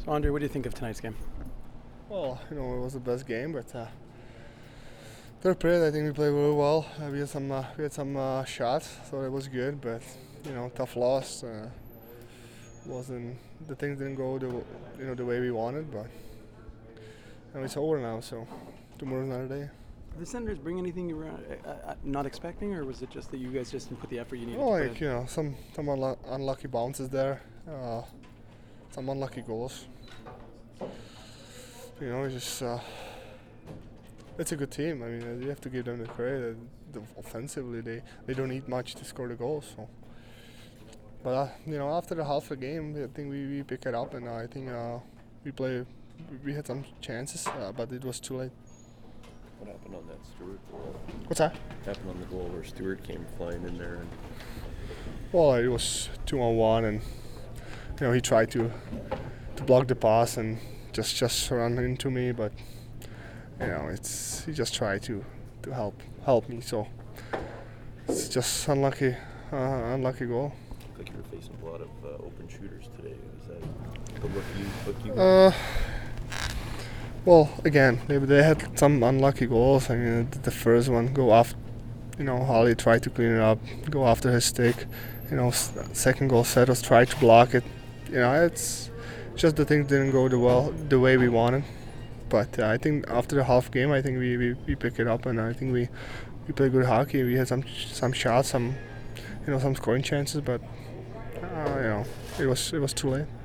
Andre, what do you think of tonight's game? Well, it was the best game, but third period I think we played really well. We had some shots, so it was good, but tough loss. Wasn't the things didn't go the way we wanted, but it's over now. So tomorrow's another day. Did the Senators bring anything you were not expecting, or was it just that you guys just didn't put the effort you needed? Some unlucky bounces there, some unlucky goals. It's a good team. I mean, you have to give them the credit. Offensively, they don't need much to score the goals. So, but after the half of the game, I think we pick it up, and I think we had some chances, but it was too late. What happened on that Stewart goal? What's that? What happened on the goal where Stewart came flying in there? Well, it was 2-on-1, and he tried to block the pass and just run into me, but he just tried to help me. So it's just unlucky goal. Looked like you were facing a lot of open shooters today. Was that the look you Well, again, they had some unlucky goals. I mean, the first one go off. Holly tried to clean it up, go after his stick. Second goal, Setos tried to block it. It's just the things didn't go the way we wanted. But I think after the half game, I think we pick it up, and I think we play good hockey. We had some shots, some scoring chances, but it was too late.